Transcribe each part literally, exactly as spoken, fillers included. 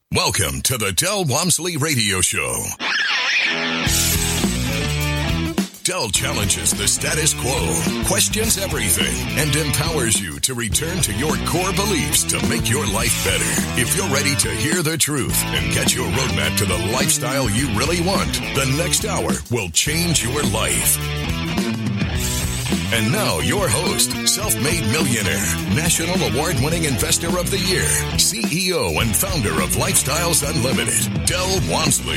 Welcome to the Del Walmsley Radio Show. Del challenges the status quo, questions everything, and empowers you to return to your core beliefs to make your life better. If you're ready to hear the truth and get your roadmap to the lifestyle you really want, the next hour will change your life. And now, your host, self-made millionaire, national award-winning investor of the year, C E O and founder of Lifestyles Unlimited, Del Walmsley.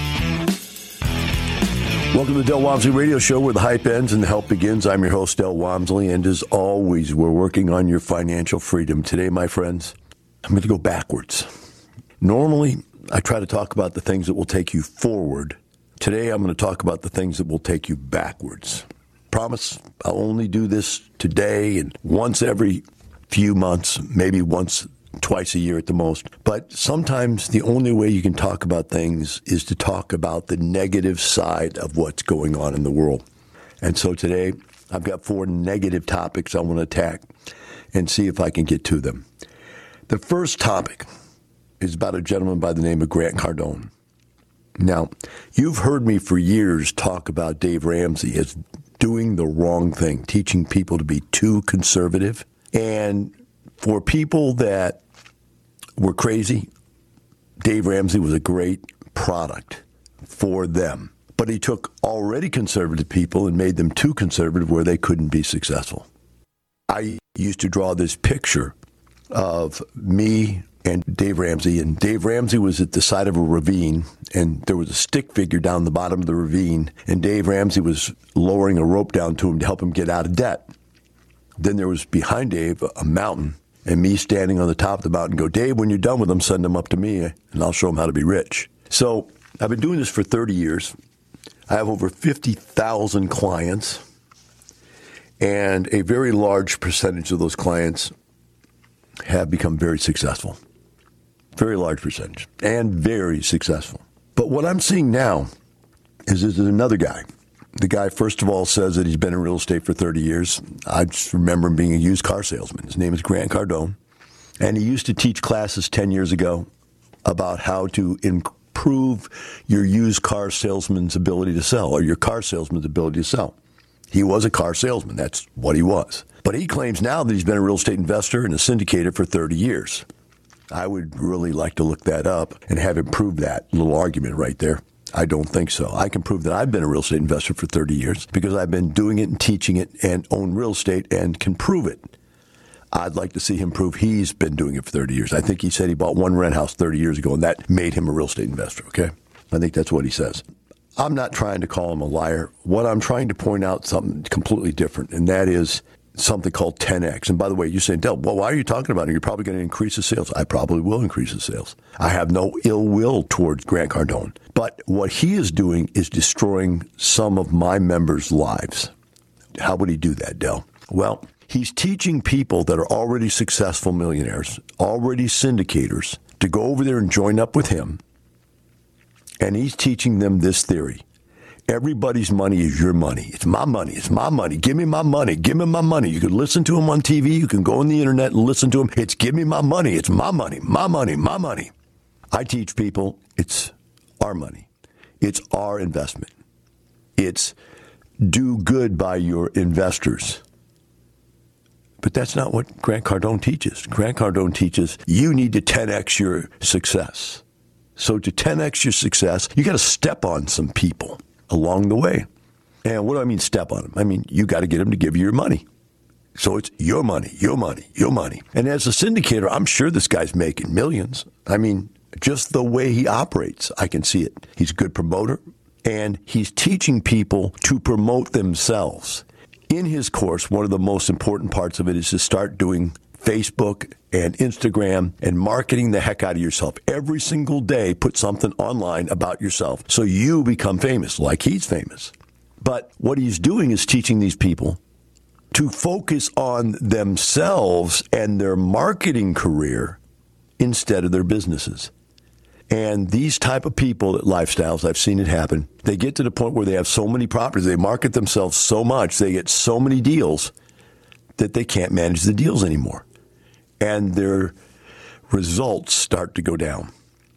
Welcome to the Del Walmsley Radio Show, where the hype ends and the help begins. I'm your host, Del Walmsley, and as always, we're working on your financial freedom. Today, my friends, I'm going to go backwards. Normally, I try to talk about the things that will take you forward. Today, I'm going to talk about the things that will take you backwards. Promise I'll only do this today and once every few months, maybe once, twice a year at the most. But sometimes the only way you can talk about things is to talk about the negative side of what's going on in the world. And so today I've got four negative topics I want to attack and see if I can get to them. The first topic is about a gentleman by the name of Grant Cardone. Now, you've heard me for years talk about Dave Ramsey as doing the wrong thing, teaching people to be too conservative. And for people that were crazy, Dave Ramsey was a great product for them. But he took already conservative people and made them too conservative where they couldn't be successful. I used to draw this picture of me and Dave Ramsey, and Dave Ramsey was at the side of a ravine, and there was a stick figure down the bottom of the ravine, and Dave Ramsey was lowering a rope down to him to help him get out of debt. Then there was behind Dave a mountain, and me standing on the top of the mountain go, Dave, when you're done with them, send them up to me, and I'll show them how to be rich. So I've been doing this for thirty years. I have over fifty thousand clients, and a very large percentage of those clients have become very successful. Very large percentage, and very successful. But what I'm seeing now is there's another guy. The guy, first of all, says that he's been in real estate for thirty years. I just remember him being a used car salesman. His name is Grant Cardone. And he used to teach classes ten years ago about how to improve your used car salesman's ability to sell, or your car salesman's ability to sell. He was a car salesman. That's what he was. But he claims now that he's been a real estate investor and a syndicator for thirty years. I would really like to look that up and have him prove that little argument right there. I don't think so. I can prove that I've been a real estate investor for thirty years because I've been doing it and teaching it and own real estate and can prove it. I'd like to see him prove he's been doing it for thirty years. I think he said he bought one rent house thirty years ago, and that made him a real estate investor, okay? I think that's what he says. I'm not trying to call him a liar. What I'm trying to point out something completely different, and that is something called ten X. And by the way, you're saying, Del, well, why are you talking about it? You're probably going to increase the sales. I probably will increase the sales. I have no ill will towards Grant Cardone. But what he is doing is destroying some of my members' lives. How would he do that, Del? Well, he's teaching people that are already successful millionaires, already syndicators, to go over there and join up with him. And he's teaching them this theory. Everybody's money is your money. It's my money. It's my money. Give me my money. Give me my money. You can listen to him on T V. You can go on the internet and listen to him. It's give me my money. It's my money. My money. My money. I teach people it's our money. It's our investment. It's do good by your investors. But that's not what Grant Cardone teaches. Grant Cardone teaches you need to ten X your success. So to ten X your success, you got to step on some people along the way. And what do I mean step on them? I mean, you got to get them to give you your money. So it's your money, your money, your money. And as a syndicator, I'm sure this guy's making millions. I mean, just the way he operates, I can see it. He's a good promoter, and he's teaching people to promote themselves. In his course, one of the most important parts of it is to start doing Facebook and Instagram and marketing the heck out of yourself. Every single day, put something online about yourself so you become famous, like he's famous. But what he's doing is teaching these people to focus on themselves and their marketing career instead of their businesses. And these type of people at Lifestyles, I've seen it happen. They get to the point where they have so many properties, they market themselves so much, they get so many deals that they can't manage the deals anymore. And their results start to go down.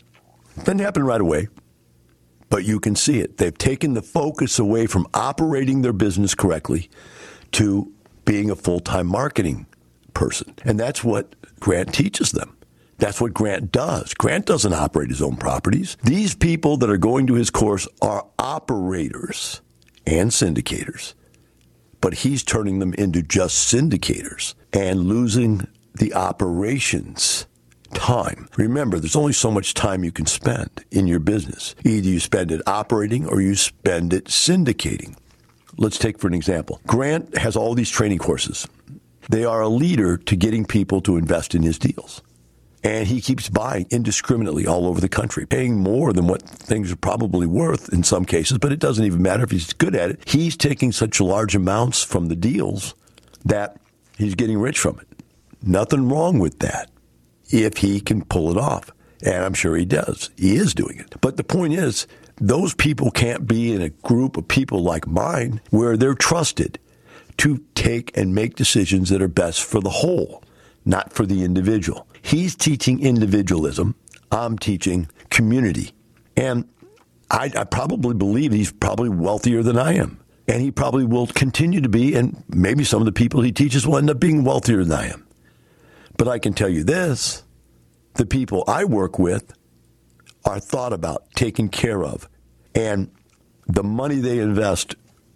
Doesn't happen right away, but you can see it. They've taken the focus away from operating their business correctly to being a full-time marketing person. And that's what Grant teaches them. That's what Grant does. Grant doesn't operate his own properties. These people that are going to his course are operators and syndicators, but he's turning them into just syndicators and losing the operations time. Remember, there's only so much time you can spend in your business. Either you spend it operating or you spend it syndicating. Let's take for an example. Grant has all these training courses. They are a leader to getting people to invest in his deals. And he keeps buying indiscriminately all over the country, paying more than what things are probably worth in some cases, but it doesn't even matter if he's good at it. He's taking such large amounts from the deals that he's getting rich from it. Nothing wrong with that if he can pull it off. And I'm sure he does. He is doing it. But the point is, those people can't be in a group of people like mine where they're trusted to take and make decisions that are best for the whole, not for the individual. He's teaching individualism. I'm teaching community. And I, I probably believe he's probably wealthier than I am. And he probably will continue to be, and maybe some of the people he teaches will end up being wealthier than I am. But I can tell you this, the people I work with are thought about, taken care of, and the money they invest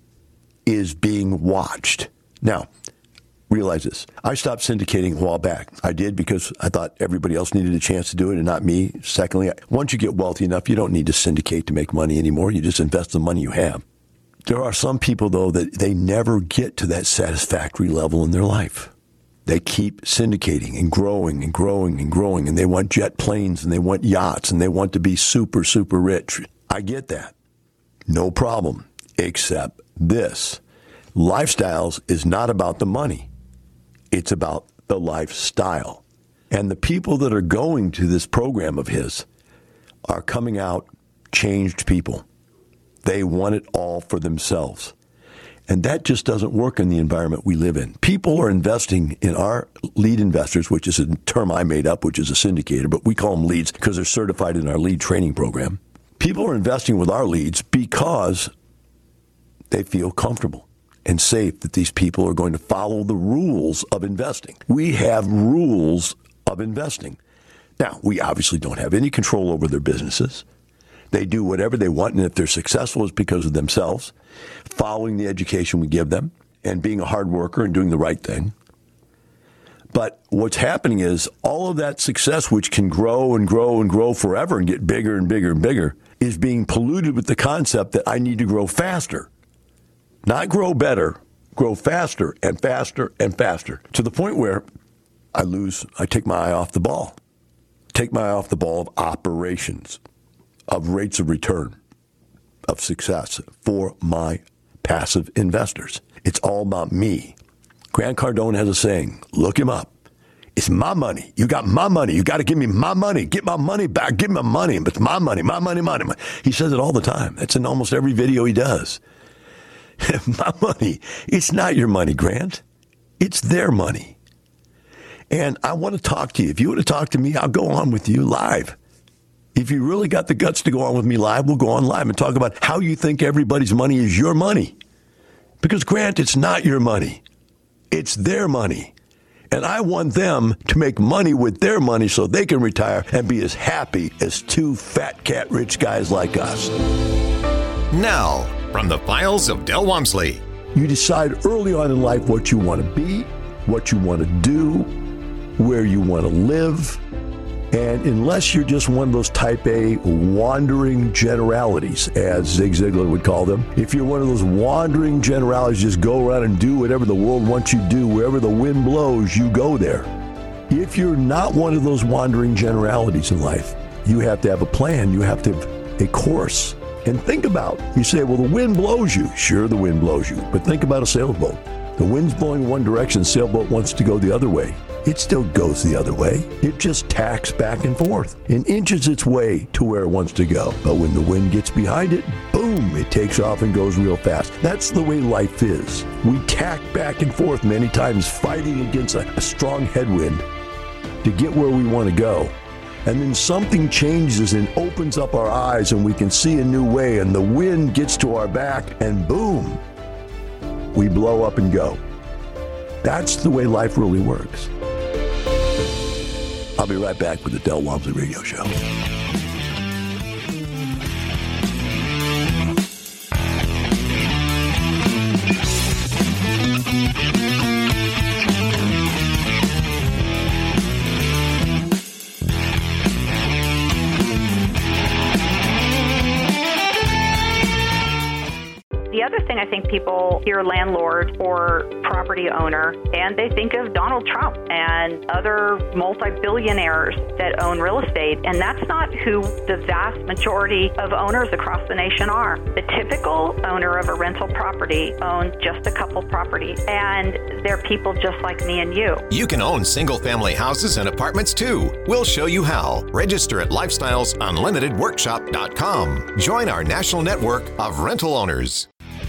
is being watched. Now, realize this. I stopped syndicating a while back. I did because I thought everybody else needed a chance to do it and not me. Secondly, once you get wealthy enough, you don't need to syndicate to make money anymore. You just invest the money you have. There are some people, though, that they never get to that satisfactory level in their life. They keep syndicating and growing and growing and growing, and they want jet planes and they want yachts and they want to be super, super rich. I get that. No problem, except this. Lifestyles is not about the money. It's about the lifestyle. And the people that are going to this program of his are coming out changed people. They want it all for themselves. And that just doesn't work in the environment we live in. People are investing in our lead investors, which is a term I made up, which is a syndicator, but we call them leads because they're certified in our lead training program. People are investing with our leads because they feel comfortable and safe that these people are going to follow the rules of investing. We have rules of investing. Now, we obviously don't have any control over their businesses. They do whatever they want, and if they're successful, it's because of themselves, following the education we give them, and being a hard worker and doing the right thing. But what's happening is all of that success, which can grow and grow and grow forever and get bigger and bigger and bigger, is being polluted with the concept that I need to grow faster. Not grow better, grow faster and faster and faster, to the point where I lose, I take my eye off the ball. Take my eye off the ball of operations, of rates of return, of success for my passive investors. It's all about me. Grant Cardone has a saying, look him up. It's my money. You got my money. You got to give me my money. Get my money back. Give me my money. But it's my money, my money, money, money. He says it all the time. That's in almost every video he does. My money. It's not your money, Grant. It's their money. And I want to talk to you. If you want to talk to me, I'll go on with you live. If you really got the guts to go on with me live, we'll go on live and talk about how you think everybody's money is your money. Because, Grant, it's not your money. It's their money. And I want them to make money with their money so they can retire and be as happy as two fat cat rich guys like us. Now, from the files of Del Walmsley. You decide early on in life what you want to be, what you want to do, where you want to live. And unless you're just one of those type A wandering generalities, as Zig Ziglar would call them, if you're one of those wandering generalities, just go around and do whatever the world wants you to do, wherever the wind blows, you go there. If you're not one of those wandering generalities in life, you have to have a plan. You have to have a course. And think about, you say, well, the wind blows you. Sure, the wind blows you. But think about a sailboat. The wind's blowing one direction, the sailboat wants to go the other way. It still goes the other way. It just tacks back and forth and inches its way to where it wants to go. But when the wind gets behind it, boom, it takes off and goes real fast. That's the way life is. We tack back and forth many times, fighting against a, a strong headwind to get where we want to go. And then something changes and opens up our eyes and we can see a new way and the wind gets to our back and boom, we blow up and go. That's the way life really works. I'll be right back with the Del Walmsley Radio Show. The other thing, I think people hear landlord or property owner and they think of Donald Trump and other multi-billionaires that own real estate, and that's not who the vast majority of owners across the nation are. The typical owner of a rental property owns just a couple properties, and they're people just like me and you. You can own single-family houses and apartments too. We'll show you how. Register at lifestyles unlimited workshop dot com. Join our national network of rental owners.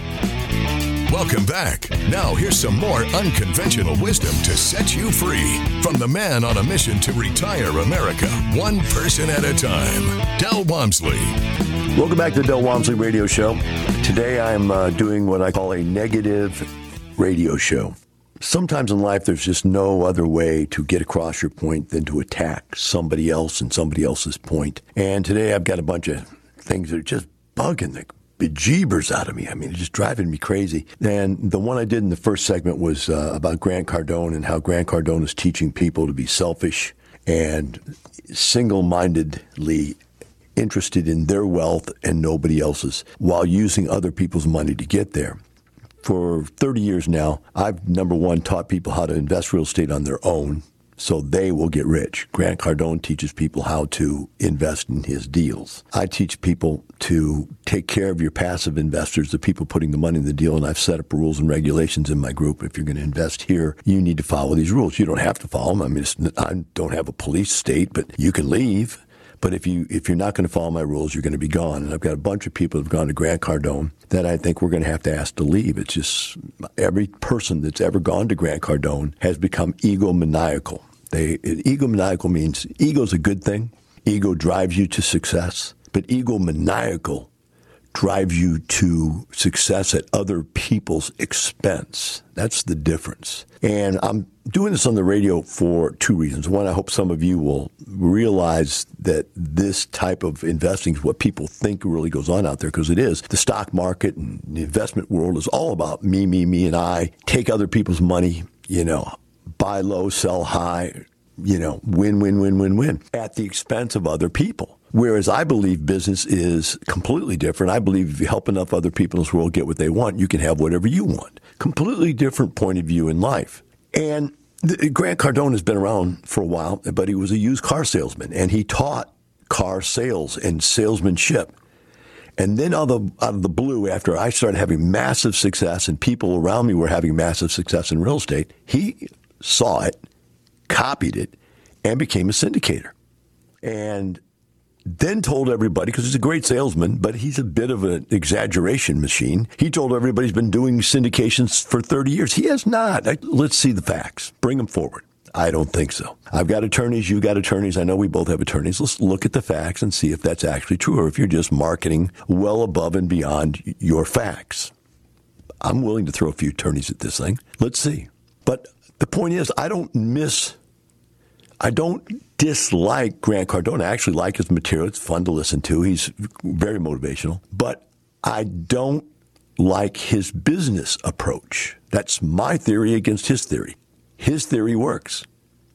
Welcome back. Now here's some more unconventional wisdom to set you free from the man on a mission to retire America, one person at a time, Del Walmsley. Welcome back to the Del Walmsley Radio Show. Today I'm uh, doing what I call a negative radio show. Sometimes in life there's just no other way to get across your point than to attack somebody else and somebody else's point. And today I've got a bunch of things that are just bugging the bejeebers out of me. I mean, it's just driving me crazy. And the one I did in the first segment was uh, about Grant Cardone and how Grant Cardone is teaching people to be selfish and single-mindedly interested in their wealth and nobody else's, while using other people's money to get there. For thirty years now, I've, number one, taught people how to invest real estate on their own so they will get rich. Grant Cardone teaches people how to invest in his deals. I teach people to take care of your passive investors, the people putting the money in the deal, and I've set up rules and regulations in my group. If you're going to invest here, you need to follow these rules. You don't have to follow them. I mean, it's, I don't have a police state, but you can leave. But if, you, if you're not going to follow my rules, you're going to be gone. And I've got a bunch of people that have gone to Grant Cardone that I think we're going to have to ask to leave. It's just every person that's ever gone to Grant Cardone has become egomaniacal. They, egomaniacal means ego's a good thing. Ego drives you to success. But egomaniacal drives you to success at other people's expense. That's the difference. And I'm doing this on the radio for two reasons. One, I hope some of you will realize that this type of investing is what people think really goes on out there, because it is. The stock market and the investment world is all about me, me, me, and I. Take other people's money, you know, buy low, sell high, you know, win, win, win, win, win, at the expense of other people. Whereas I believe business is completely different. I believe if you help enough other people in this world get what they want, you can have whatever you want. Completely different point of view in life. And the, Grant Cardone has been around for a while, but he was a used car salesman, and he taught car sales and salesmanship. And then out of, out of the blue, after I started having massive success and people around me were having massive success in real estate, he saw it, copied it, and became a syndicator. And then told everybody, because he's a great salesman, but he's a bit of an exaggeration machine. He told everybody he's been doing syndications for thirty years. He has not. Let's see the facts. Bring them forward. I don't think so. I've got attorneys. You've got attorneys. I know we both have attorneys. Let's look at the facts and see if that's actually true, or if you're just marketing well above and beyond your facts. I'm willing to throw a few attorneys at this thing. Let's see. But the point is, I don't miss... I don't dislike Grant Cardone. I actually like his material. It's fun to listen to. He's very motivational. But I don't like his business approach. That's my theory against his theory. His theory works.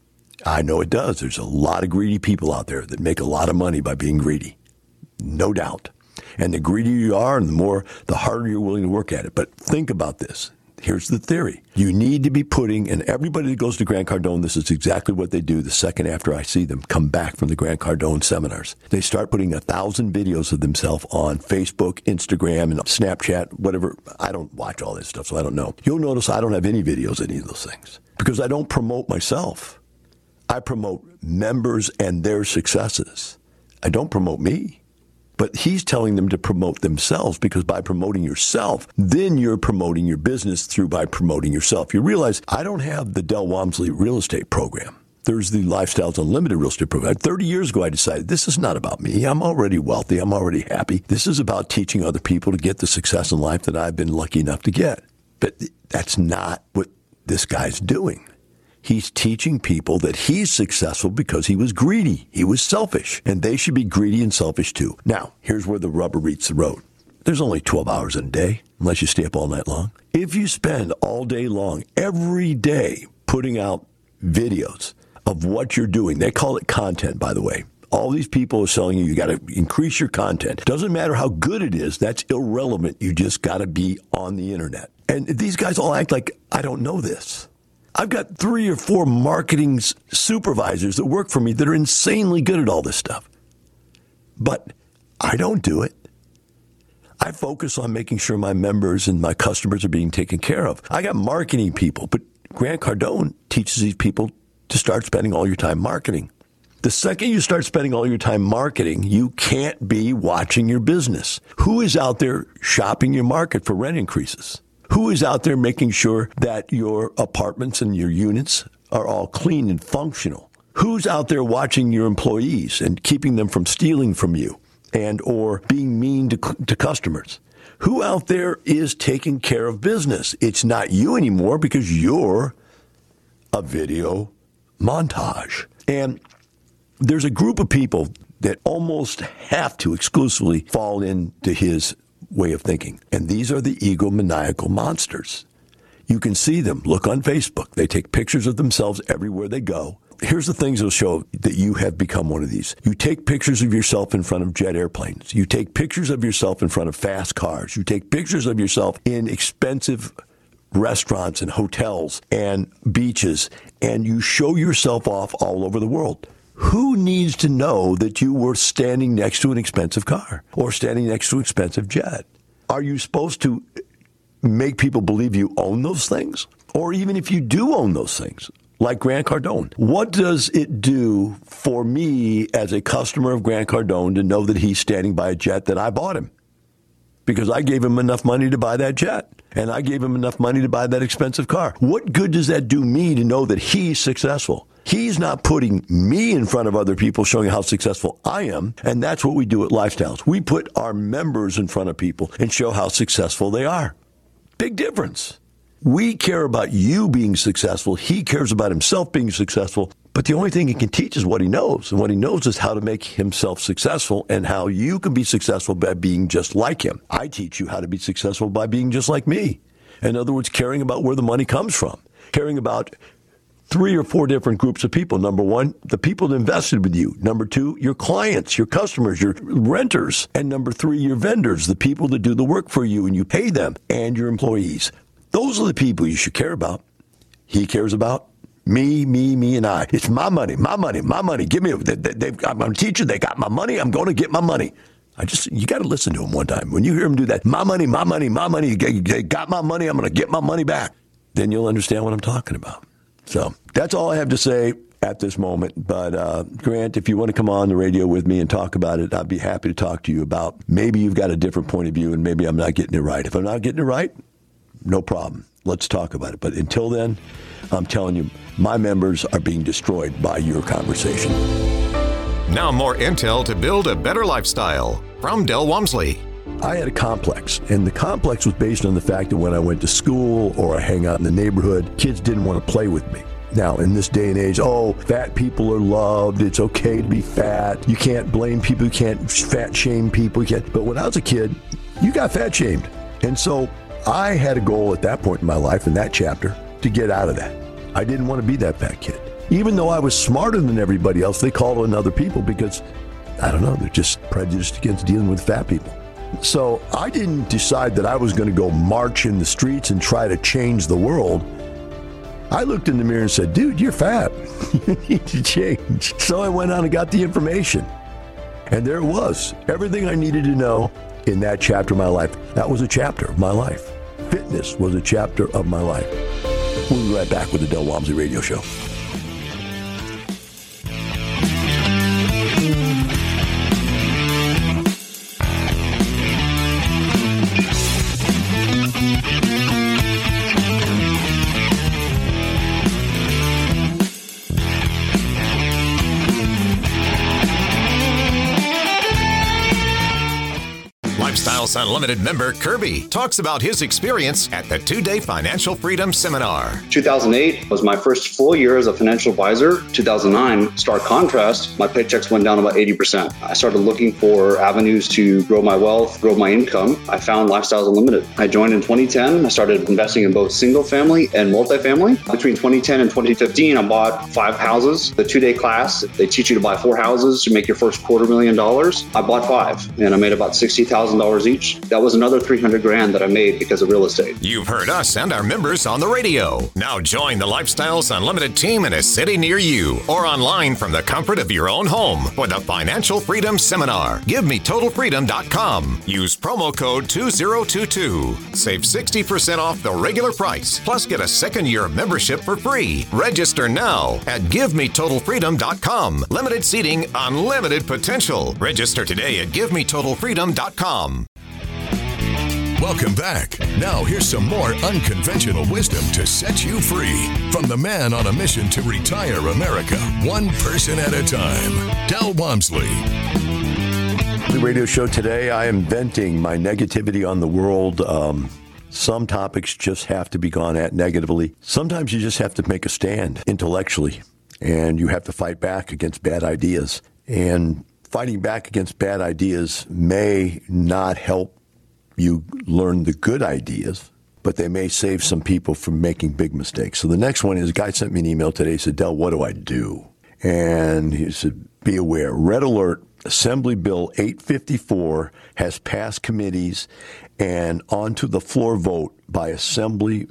I know it does. There's a lot of greedy people out there that make a lot of money by being greedy. No doubt. And the greedier you are, and the more, the harder you're willing to work at it. But think about this. Here's the theory. You need to be putting, and everybody that goes to Grant Cardone, this is exactly what they do the second after I see them come back from the Grant Cardone seminars. They start putting a thousand videos of themselves on Facebook, Instagram, and Snapchat, whatever. I don't watch all this stuff, so I don't know. You'll notice I don't have any videos of any of those things because I don't promote myself. I promote members and their successes. I don't promote me. But he's telling them to promote themselves, because by promoting yourself, then you're promoting your business through by promoting yourself. You realize I don't have the Del Walmsley real estate program. There's the Lifestyles Unlimited real estate program. thirty years ago, I decided this is not about me. I'm already wealthy. I'm already happy. This is about teaching other people to get the success in life that I've been lucky enough to get. But that's not what this guy's doing. He's teaching people that he's successful because he was greedy. He was selfish. And they should be greedy and selfish too. Now, here's where the rubber meets the road. There's only twelve hours in a day, unless you stay up all night long. If you spend all day long, every day, putting out videos of what you're doing, they call it content, by the way. All these people are telling you, you got to increase your content. Doesn't matter how good it is. That's irrelevant. You just got to be on the internet. And these guys all act like I don't know this. I've got three or four marketing supervisors that work for me that are insanely good at all this stuff. But I don't do it. I focus on making sure my members and my customers are being taken care of. I got marketing people, but Grant Cardone teaches these people to start spending all your time marketing. The second you start spending all your time marketing, you can't be watching your business. Who is out there shopping your market for rent increases? Who is out there making sure that your apartments and your units are all clean and functional? Who's out there watching your employees and keeping them from stealing from you and or being mean to, to customers? Who out there is taking care of business? It's not you anymore because you're a video montage. And there's a group of people that almost have to exclusively fall into his way of thinking. And these are the egomaniacal monsters. You can see them. Look on Facebook. They take pictures of themselves everywhere they go. Here's the things that'll show that you have become one of these. You take pictures of yourself in front of jet airplanes. You take pictures of yourself in front of fast cars. You take pictures of yourself in expensive restaurants and hotels and beaches, and you show yourself off all over the world. Who needs to know that you were standing next to an expensive car or standing next to an expensive jet? Are you supposed to make people believe you own those things? Or even if you do own those things, like Grant Cardone, what does it do for me as a customer of Grant Cardone to know that he's standing by a jet that I bought him? Because I gave him enough money to buy that jet, and I gave him enough money to buy that expensive car. What good does that do me to know that he's successful? He's not putting me in front of other people showing how successful I am, and that's what we do at Lifestyles. We put our members in front of people and show how successful they are. Big difference. We care about you being successful. He cares about himself being successful. But the only thing he can teach is what he knows. And what he knows is how to make himself successful and how you can be successful by being just like him. I teach you how to be successful by being just like me. In other words, caring about where the money comes from. Caring about three or four different groups of people. Number one, the people that invested with you. Number two, your clients, your customers, your renters. And number three, your vendors, the people that do the work for you and you pay them, and your employees. Those are the people you should care about. He cares about me, me, me, and I. It's my money, my money, my money. Give me, they, they, I'm a teacher. They got my money. I'm going to get my money. I just, you got to listen to him one time. When you hear him do that, my money, my money, my money, they got my money. I'm going to get my money back. Then you'll understand what I'm talking about. So that's all I have to say at this moment. But uh, Grant, if you want to come on the radio with me and talk about it, I'd be happy to talk to you about maybe you've got a different point of view and maybe I'm not getting it right. If I'm not getting it right, no problem. Let's talk about it. But until then, I'm telling you, my members are being destroyed by your conversation. Now more intel to build a better lifestyle from Del Walmsley. I had a complex, and the complex was based on the fact that when I went to school or I hang out in the neighborhood, kids didn't want to play with me. Now, in this day and age, oh, fat people are loved. It's okay to be fat. You can't blame people. You can't fat shame people. You can't. But when I was a kid, you got fat shamed. And so I had a goal at that point in my life, in that chapter, to get out of that. I didn't want to be that fat kid. Even though I was smarter than everybody else, they called on other people because, I don't know, they're just prejudiced against dealing with fat people. So I didn't decide that I was going to go march in the streets and try to change the world. I looked in the mirror and said, dude, you're fat. You need to change. So I went on and got the information. And there it was. Everything I needed to know in that chapter of my life. That was a chapter of my life. Fitness was a chapter of my life. We'll be right back with the Del Walmsley Radio Show. Lifestyles Unlimited member Kirby talks about his experience at the two-day Financial Freedom Seminar. two thousand eight was my first full year as a financial advisor. two thousand nine, stark contrast, my paychecks went down about eighty percent. I started looking for avenues to grow my wealth, grow my income. I found Lifestyles Unlimited. I joined in twenty ten. I started investing in both single family and multifamily. Between twenty ten and twenty fifteen, I bought five houses. The two-day class, they teach you to buy four houses to make your first quarter million dollars. I bought five and I made about sixty thousand dollars each. That was another three hundred grand that I made because of real estate. You've heard us and our members on the radio. Now join the Lifestyles Unlimited team in a city near you or online from the comfort of your own home for the Financial Freedom Seminar. Give me total freedom dot com. Use promo code two zero two two. Save sixty percent off the regular price, plus get a second year of membership for free. Register now at give me total freedom dot com. Limited seating, unlimited potential. Register today at give me total freedom dot com. Welcome back. Now here's some more unconventional wisdom to set you free from the man on a mission to retire America, one person at a time, Del Walmsley. The radio show today, I am venting my negativity on the world. Um, some topics just have to be gone at negatively. Sometimes you just have to make a stand intellectually, and you have to fight back against bad ideas. And fighting back against bad ideas may not help you learn the good ideas, but they may save some people from making big mistakes. So the next one is, a guy sent me an email today. He said, Del, what do I do? And he said, be aware. Red alert, Assembly Bill eight fifty-four has passed committees and onto the floor vote by Assembly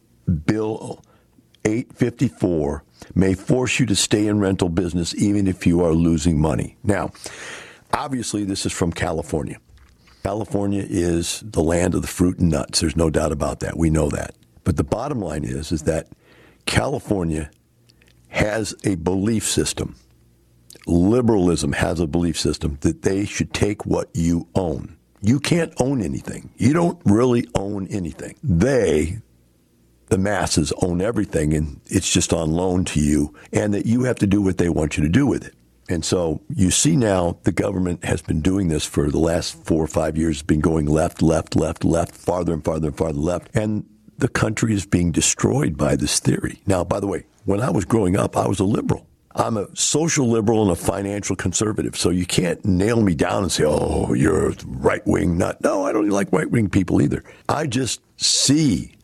Bill eight fifty-four may force you to stay in rental business even if you are losing money. Now, obviously, this is from California. California is the land of the fruit and nuts. There's no doubt about that. We know that. But the bottom line is, is that California has a belief system. Liberalism has a belief system that they should take what you own. You can't own anything. You don't really own anything. They, the masses, own everything, and it's just on loan to you, and that you have to do what they want you to do with it. And so you see now the government has been doing this for the last four or five years, been going left, left, left, left, farther and farther and farther left. And the country is being destroyed by this theory. Now, by the way, when I was growing up, I was a liberal. I'm a social liberal and a financial conservative. So you can't nail me down and say, oh, you're a right-wing nut. No, I don't like right-wing people either. I just see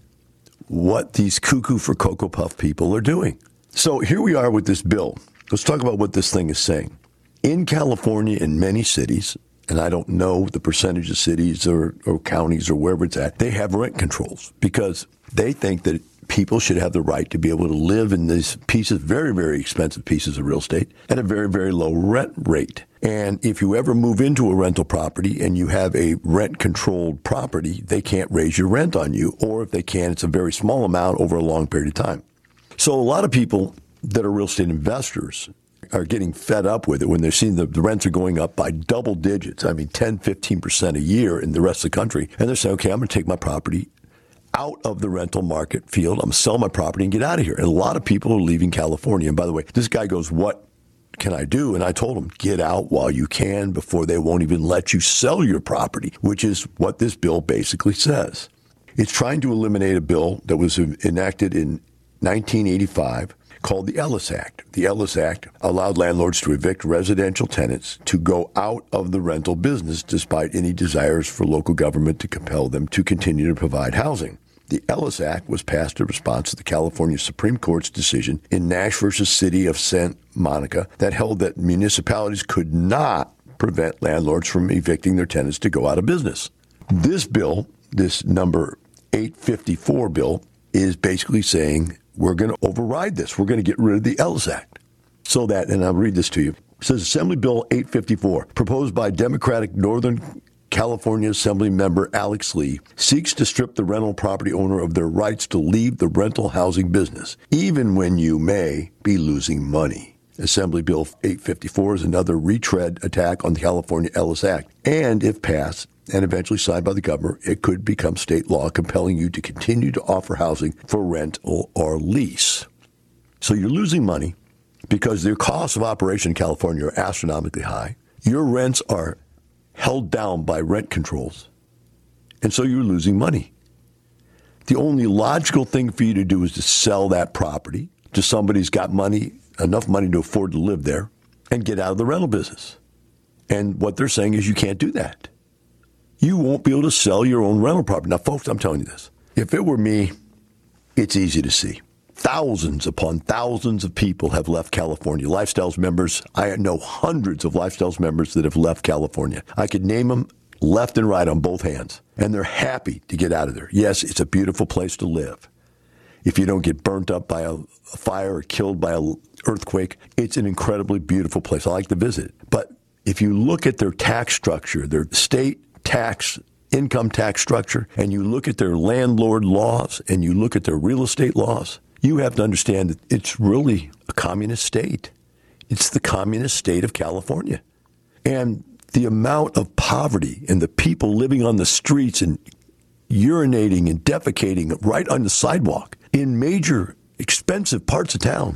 what these cuckoo for Cocoa Puff people are doing. So here we are with this bill. Let's talk about what this thing is saying. In California, in many cities, and I don't know the percentage of cities or, or counties or wherever it's at, they have rent controls because they think that people should have the right to be able to live in these pieces, very, very expensive pieces of real estate at a very, very low rent rate. And if you ever move into a rental property and you have a rent-controlled property, they can't raise your rent on you, or if they can, it's a very small amount over a long period of time. So a lot of people that are real estate investors are getting fed up with it when they're seeing the, the rents are going up by double digits. I mean, ten, fifteen percent a year in the rest of the country. And they're saying, okay, I'm going to take my property out of the rental market field. I'm going to sell my property and get out of here. And a lot of people are leaving California. And by the way, this guy goes, what can I do? And I told him, get out while you can before they won't even let you sell your property, which is what this bill basically says. It's trying to eliminate a bill that was enacted in nineteen eighty-five called the Ellis Act. The Ellis Act allowed landlords to evict residential tenants to go out of the rental business despite any desires for local government to compel them to continue to provide housing. The Ellis Act was passed in response to the California Supreme Court's decision in Nash versus City of Santa Monica that held that municipalities could not prevent landlords from evicting their tenants to go out of business. This bill, this number eight fifty-four bill, is basically saying we're going to override this. We're going to get rid of the Ellis Act. So that, and I'll read this to you. It says Assembly Bill eight fifty-four, proposed by Democratic Northern California Assembly member Alex Lee, seeks to strip the rental property owner of their rights to leave the rental housing business, even when you may be losing money. Assembly Bill eight fifty-four is another retread attack on the California Ellis Act. And if passed, and eventually signed by the governor, it could become state law compelling you to continue to offer housing for rent or, or lease. So you're losing money because the costs of operation in California are astronomically high. Your rents are held down by rent controls. And so you're losing money. The only logical thing for you to do is to sell that property to somebody who's got money, enough money to afford to live there, and get out of the rental business. And what they're saying is you can't do that. You won't be able to sell your own rental property. Now, folks, I'm telling you this. If it were me, it's easy to see. Thousands upon thousands of people have left California. Lifestyles members, I know hundreds of Lifestyles members that have left California. I could name them left and right on both hands. And they're happy to get out of there. Yes, it's a beautiful place to live. If you don't get burnt up by a, a fire or killed by an earthquake, it's an incredibly beautiful place. I like to visit. But if you look at their tax structure, their state tax, income tax structure, and you look at their landlord laws, and you look at their real estate laws, you have to understand that it's really a communist state. It's the communist state of California. And the amount of poverty and the people living on the streets and urinating and defecating right on the sidewalk in major expensive parts of town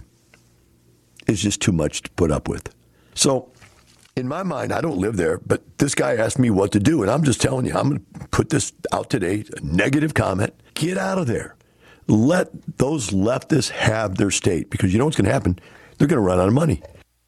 is just too much to put up with. So in my mind, I don't live there, but this guy asked me what to do, and I'm just telling you, I'm going to put this out today, a negative comment. Get out of there. Let those leftists have their state, because you know what's going to happen? They're going to run out of money.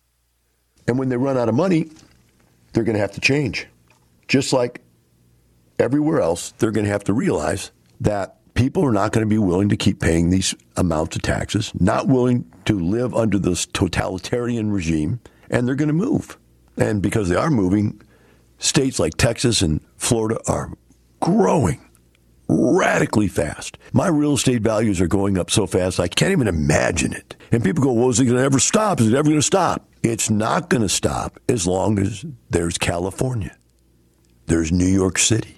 And when they run out of money, they're going to have to change. Just like everywhere else, they're going to have to realize that people are not going to be willing to keep paying these amounts of taxes, not willing to live under this totalitarian regime, and they're going to move. And because they are moving, states like Texas and Florida are growing radically fast. My real estate values are going up so fast, I can't even imagine it. And people go, well, is it going to ever stop? Is it ever going to stop? It's not going to stop as long as there's California. There's New York City.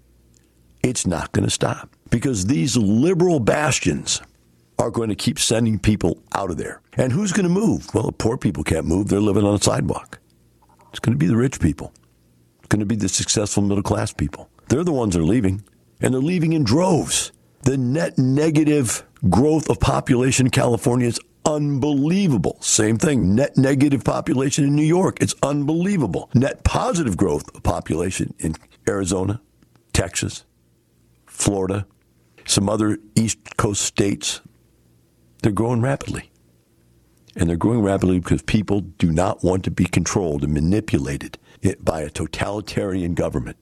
It's not going to stop because these liberal bastions are going to keep sending people out of there. And who's going to move? Well, the poor people can't move. They're living on a sidewalk. It's going to be the rich people. It's going to be the successful middle-class people. They're the ones that are leaving, and they're leaving in droves. The net negative growth of population in California is unbelievable. Same thing, net negative population in New York. It's unbelievable. Net positive growth of population in Arizona, Texas, Florida, some other East Coast states. They're growing rapidly. And they're growing rapidly because people do not want to be controlled and manipulated by a totalitarian government.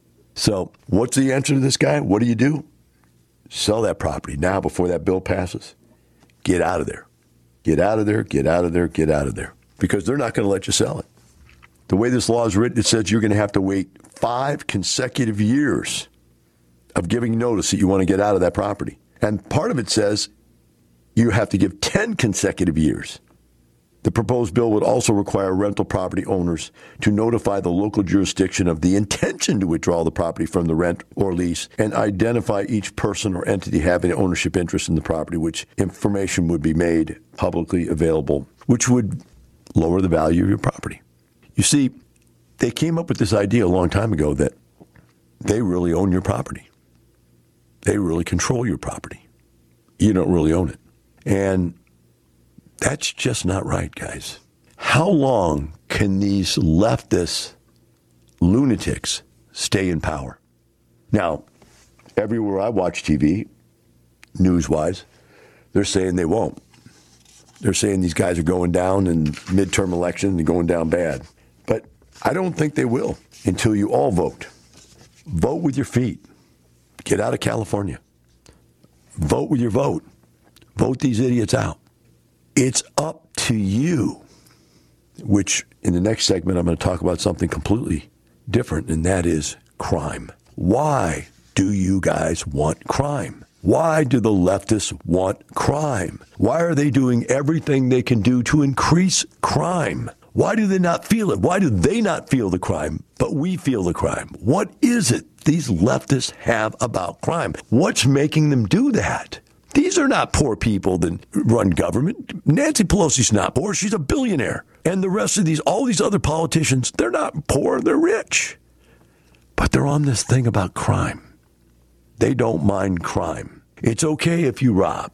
So what's the answer to this guy? What do you do? Sell that property now before that bill passes. Get out of there. Get out of there, get out of there, get out of there. Because they're not going to let you sell it. The way this law is written, it says you're going to have to wait five consecutive years of giving notice that you want to get out of that property. And part of it says you have to give ten consecutive years. The proposed bill would also require rental property owners to notify the local jurisdiction of the intention to withdraw the property from the rent or lease and identify each person or entity having an ownership interest in the property, which information would be made publicly available, which would lower the value of your property. You see, they came up with this idea a long time ago that they really own your property. They really control your property. You don't really own it. And that's just not right, guys. How long can these leftist lunatics stay in power? Now, everywhere I watch T V, news-wise, they're saying they won't. They're saying these guys are going down in midterm elections and going down bad. But I don't think they will until you all vote. Vote with your feet. Get out of California. Vote with your vote. Vote these idiots out. It's up to you, which in the next segment I'm going to talk about something completely different, and that is crime. Why do you guys want crime? Why do the leftists want crime? Why are they doing everything they can do to increase crime? Why do they not feel it? Why do they not feel the crime, but we feel the crime? What is it these leftists have about crime? What's making them do that? These are not poor people that run government. Nancy Pelosi's not poor. She's a billionaire. And the rest of these, all these other politicians, they're not poor. They're rich. But they're on this thing about crime. They don't mind crime. It's okay if you rob.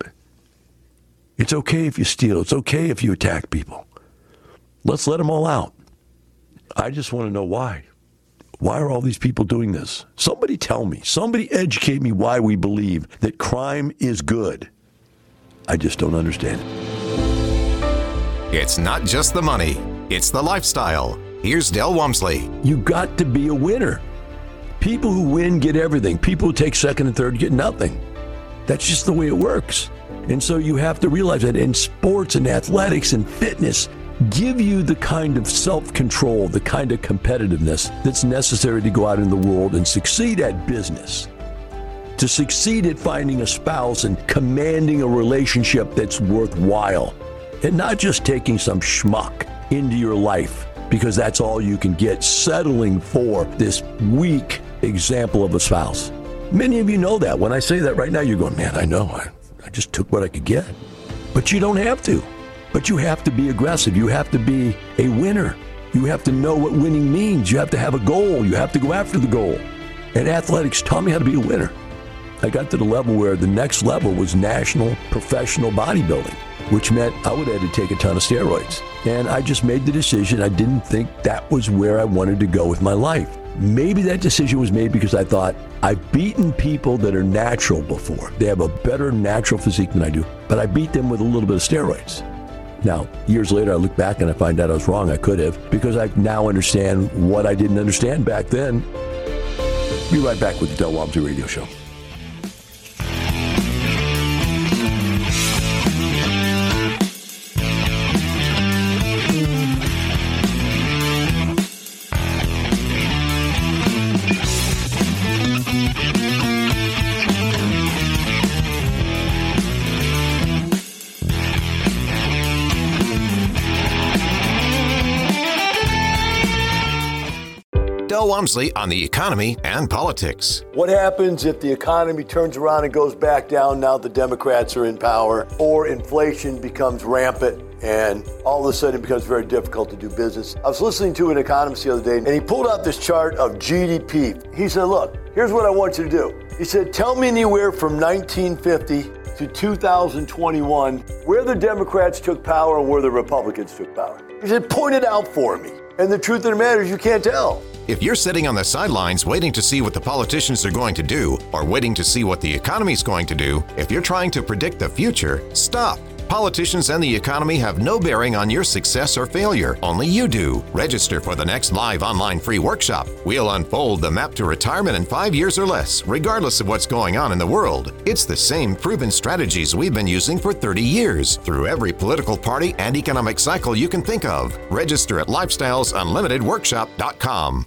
It's okay if you steal. It's okay if you attack people. Let's let them all out. I just want to know why. Why are all these people doing this? Somebody tell me. Somebody educate me why we believe that crime is good. I just don't understand it. It's not just the money. It's the lifestyle. Here's Del Walmsley. You got to be a winner. People who win get everything. People who take second and third get nothing. That's just the way it works. And so you have to realize that in sports and athletics and fitness, give you the kind of self-control, the kind of competitiveness that's necessary to go out in the world and succeed at business. To succeed at finding a spouse and commanding a relationship that's worthwhile. And not just taking some schmuck into your life because that's all you can get, settling for this weak example of a spouse. Many of you know that. When I say that right now, you're going, man, I know. I, I just took what I could get. But you don't have to. But you have to be aggressive. You have to be a winner. You have to know what winning means. You have to have a goal. You have to go after the goal. And athletics taught me how to be a winner. I got to the level where the next level was national professional bodybuilding, which meant I would have to take a ton of steroids. And I just made the decision. I didn't think that was where I wanted to go with my life. Maybe that decision was made because I thought, I've beaten people that are natural before. They have a better natural physique than I do, but I beat them with a little bit of steroids. Now, years later, I look back and I find out I was wrong. I could have, because I now understand what I didn't understand back then. Be right back with the Del Walmsley Radio Show. Del Walmsley on the economy and politics. What happens if the economy turns around and goes back down now the Democrats are in power, or inflation becomes rampant and all of a sudden it becomes very difficult to do business? I was listening to an economist the other day and he pulled out this chart of G D P. He said, look, here's what I want you to do. He said, tell me anywhere from nineteen fifty to two thousand twenty-one where the Democrats took power and where the Republicans took power. He said, point it out for me. And the truth of the matter is you can't tell. If you're sitting on the sidelines waiting to see what the politicians are going to do, or waiting to see what the economy's going to do, if you're trying to predict the future, stop. Politicians and the economy have no bearing on your success or failure. Only you do. Register for the next live online free workshop. We'll unfold the map to retirement in five years or less, regardless of what's going on in the world. It's the same proven strategies we've been using for thirty years, through every political party and economic cycle you can think of. Register at lifestyles unlimited workshop dot com.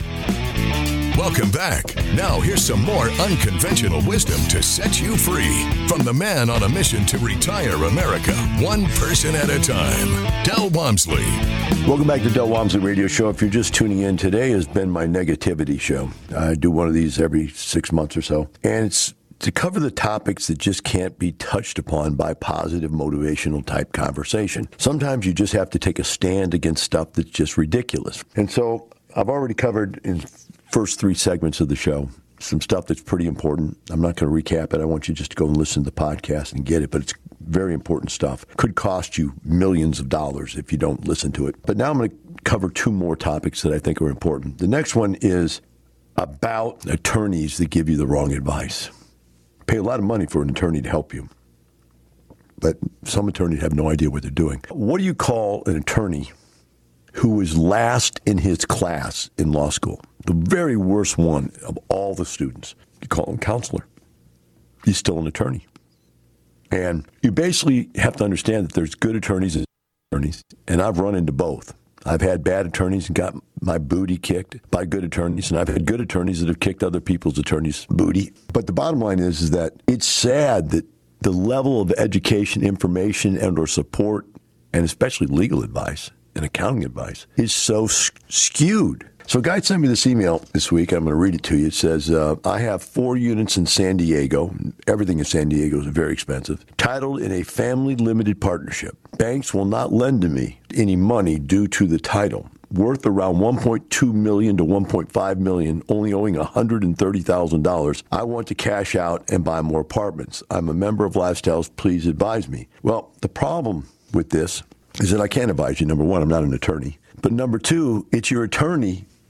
Welcome back. Now here's some more unconventional wisdom to set you free from the man on a mission to retire America, one person at a time, Del Walmsley. Welcome back to Del Walmsley Radio Show. If you're just tuning in, today has been my negativity show. I do one of these every six months or so, and it's to cover the topics that just can't be touched upon by positive, motivational type conversation. Sometimes you just have to take a stand against stuff that's just ridiculous. And so I've already covered in first three segments of the show some stuff that's pretty important. I'm not going to recap it. I want you just to go and listen to the podcast and get it, but it's very important stuff. Could cost you millions of dollars if you don't listen to it. But now I'm going to cover two more topics that I think are important. The next one is about attorneys that give you the wrong advice. Pay a lot of money for an attorney to help you, but some attorneys have no idea what they're doing. What do you call an attorney who is last in his class in law school? The very worst one of all the students. You call him counselor. He's still an attorney. And you basically have to understand that there's good attorneys and attorneys, and I've run into both. I've had bad attorneys and got my booty kicked by good attorneys, and I've had good attorneys that have kicked other people's attorneys' booty. But the bottom line is, is that it's sad that the level of education, information, and or support, and especially legal advice and accounting advice, is so skewed. So a guy sent me this email this week. I'm going to read it to you. It says, uh, I have four units in San Diego. Everything in San Diego is very expensive. Titled in a family limited partnership. Banks will not lend to me any money due to the title. Worth around one point two million dollars to one point five million dollars, only owing one hundred thirty thousand dollars. I want to cash out and buy more apartments. I'm a member of Lifestyles. Please advise me. Well, the problem with this is that I can't advise you. Number one, I'm not an attorney. But number two, it's your attorney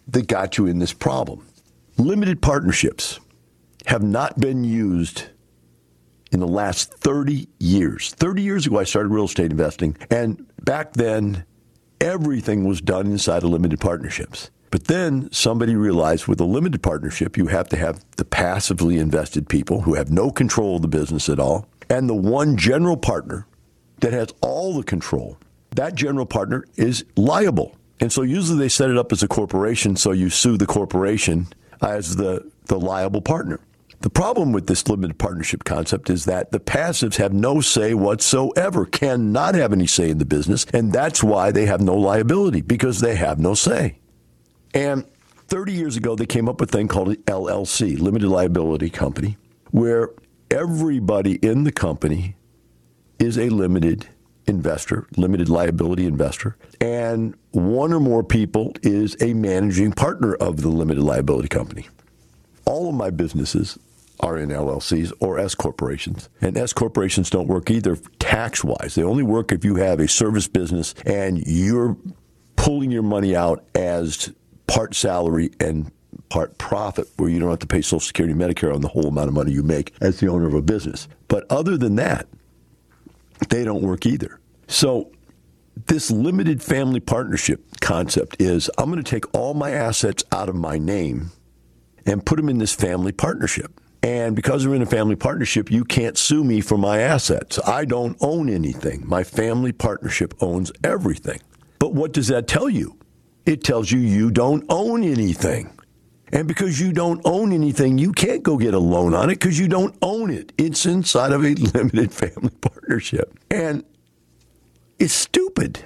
that got you in this problem. Limited partnerships have not been used in the last thirty years. thirty years ago, I started real estate investing, and back then, everything was done inside of limited partnerships. But then somebody realized with a limited partnership, you have to have the passively invested people who have no control of the business at all, and the one general partner that has all the control. That general partner is liable. And so usually they set it up as a corporation, so you sue the corporation as the, the liable partner. The problem with this limited partnership concept is that the passives have no say whatsoever, cannot have any say in the business, and that's why they have no liability, because they have no say. And thirty years ago, they came up with a thing called an L L C, Limited Liability Company, where everybody in the company is a limited investor, limited liability investor, and one or more people is a managing partner of the limited liability company. All of my businesses are in L L Cs or S corporations, and S corporations don't work either tax-wise. They only work if you have a service business and you're pulling your money out as part salary and part profit, where you don't have to pay Social Security and Medicare on the whole amount of money you make as the owner of a business. But other than that, they don't work either. So this limited family partnership concept is, I'm going to take all my assets out of my name and put them in this family partnership. And because we're in a family partnership, you can't sue me for my assets. I don't own anything. My family partnership owns everything. But what does that tell you? It tells you you don't own anything. And because you don't own anything, you can't go get a loan on it because you don't own it. It's inside of a limited family partnership. And it's stupid.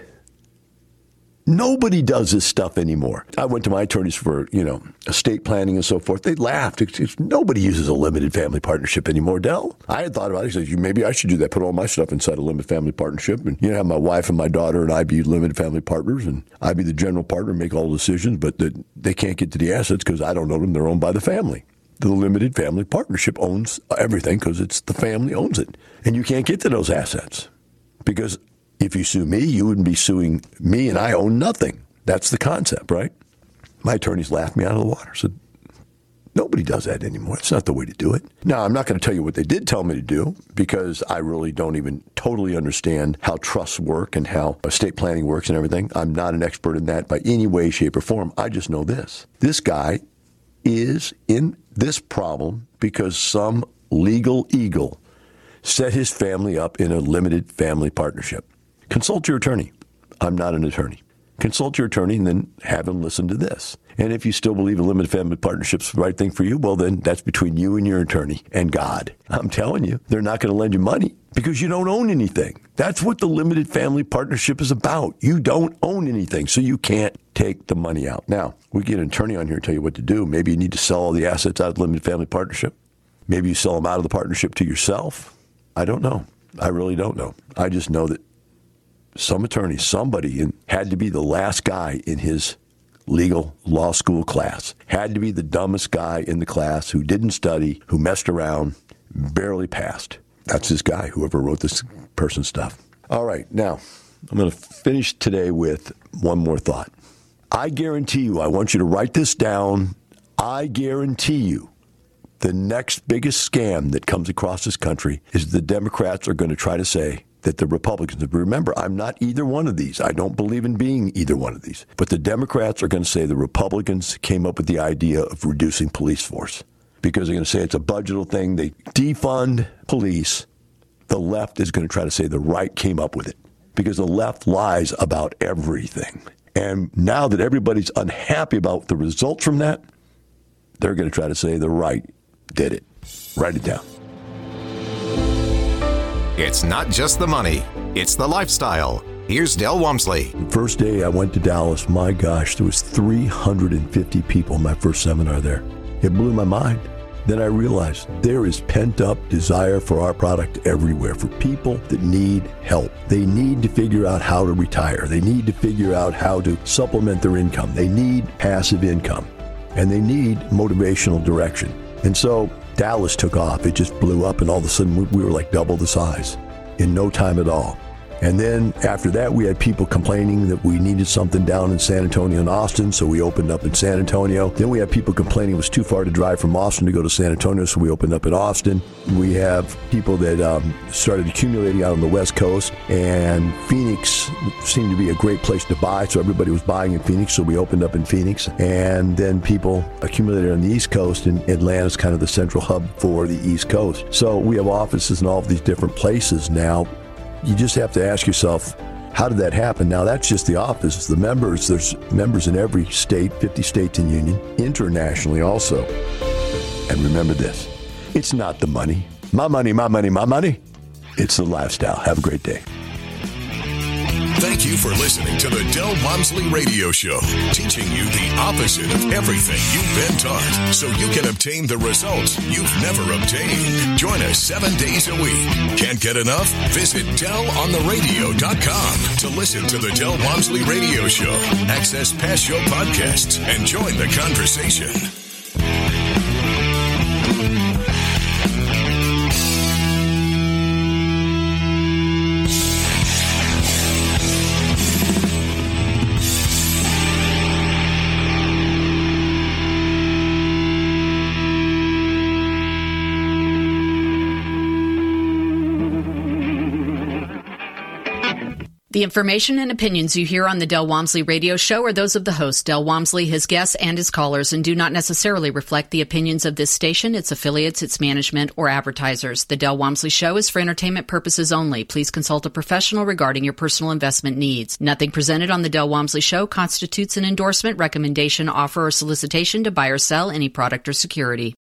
Nobody does this stuff anymore. I went to my attorneys for, you know, estate planning and so forth. They laughed. It's, it's, nobody uses a limited family partnership anymore, Del. I had thought about it. I said, maybe I should do that, put all my stuff inside a limited family partnership. And, you know, have my wife and my daughter and I be limited family partners. And I be the general partner, make all the decisions. But the, they can't get to the assets because I don't own them. They're owned by the family. The limited family partnership owns everything because it's the family owns it. And you can't get to those assets because if you sue me, you wouldn't be suing me, and I own nothing. That's the concept, right? My attorneys laughed me out of the water. Said, nobody does that anymore. It's not the way to do it. Now, I'm not going to tell you what they did tell me to do because I really don't even totally understand how trusts work and how estate planning works and everything. I'm not an expert in that by any way, shape, or form. I just know this. This guy is in this problem because some legal eagle set his family up in a limited family partnership. Consult your attorney. I'm not an attorney. Consult your attorney and then have him listen to this. And if you still believe a limited family partnership's the right thing for you, well, then that's between you and your attorney and God. I'm telling you, they're not going to lend you money because you don't own anything. That's what the limited family partnership is about. You don't own anything, so you can't take the money out. Now, we get an attorney on here and tell you what to do. Maybe you need to sell all the assets out of the limited family partnership. Maybe you sell them out of the partnership to yourself. I don't know. I really don't know. I just know that some attorney, somebody in, had to be the last guy in his legal law school class, had to be the dumbest guy in the class who didn't study, who messed around, barely passed. That's this guy, whoever wrote this person's stuff. All right, now, I'm going to finish today with one more thought. I guarantee you, I want you to write this down, I guarantee you, the next biggest scam that comes across this country is the Democrats are going to try to say that the Republicans, remember, I'm not either one of these. I don't believe in being either one of these. But the Democrats are going to say the Republicans came up with the idea of reducing police force because they're going to say it's a budgetal thing. They defund police. The left is going to try to say the right came up with it because the left lies about everything. And now that everybody's unhappy about the results from that, they're going to try to say the right did it. Write it down. It's not just the money, it's the lifestyle. Here's Del Walmsley. The first day I went to Dallas, my gosh, there was three hundred fifty people in my first seminar there. It blew my mind. Then I realized there is pent-up desire for our product everywhere, for people that need help. They need to figure out how to retire. They need to figure out how to supplement their income. They need passive income, and they need motivational direction. And so Dallas took off. It just blew up, and all of a sudden we were like double the size in no time at all. And then after that, we had people complaining that we needed something down in San Antonio and Austin, so we opened up in San Antonio. Then we had people complaining it was too far to drive from Austin to go to San Antonio, so we opened up in Austin. We have people that um, started accumulating out on the West Coast, and Phoenix seemed to be a great place to buy, so everybody was buying in Phoenix, so we opened up in Phoenix. And then people accumulated on the East Coast, and Atlanta's kind of the central hub for the East Coast. So we have offices in all of these different places now. You just have to ask yourself, how did that happen? Now, that's just the office. The members, there's members in every state, fifty states and union, internationally also. And remember this, it's not the money. My money, my money, my money. It's the lifestyle. Have a great day. Thank you for listening to the Del Walmsley Radio Show, teaching you the opposite of everything you've been taught so you can obtain the results you've never obtained. Join us seven days a week. Can't get enough? Visit Del On The Radio dot com to listen to the Del Walmsley Radio Show, access past show podcasts, and join the conversation. The information and opinions you hear on the Del Walmsley Radio Show are those of the host, Del Walmsley, his guests, and his callers, and do not necessarily reflect the opinions of this station, its affiliates, its management, or advertisers. The Del Walmsley Show is for entertainment purposes only. Please consult a professional regarding your personal investment needs. Nothing presented on the Del Walmsley Show constitutes an endorsement, recommendation, offer, or solicitation to buy or sell any product or security.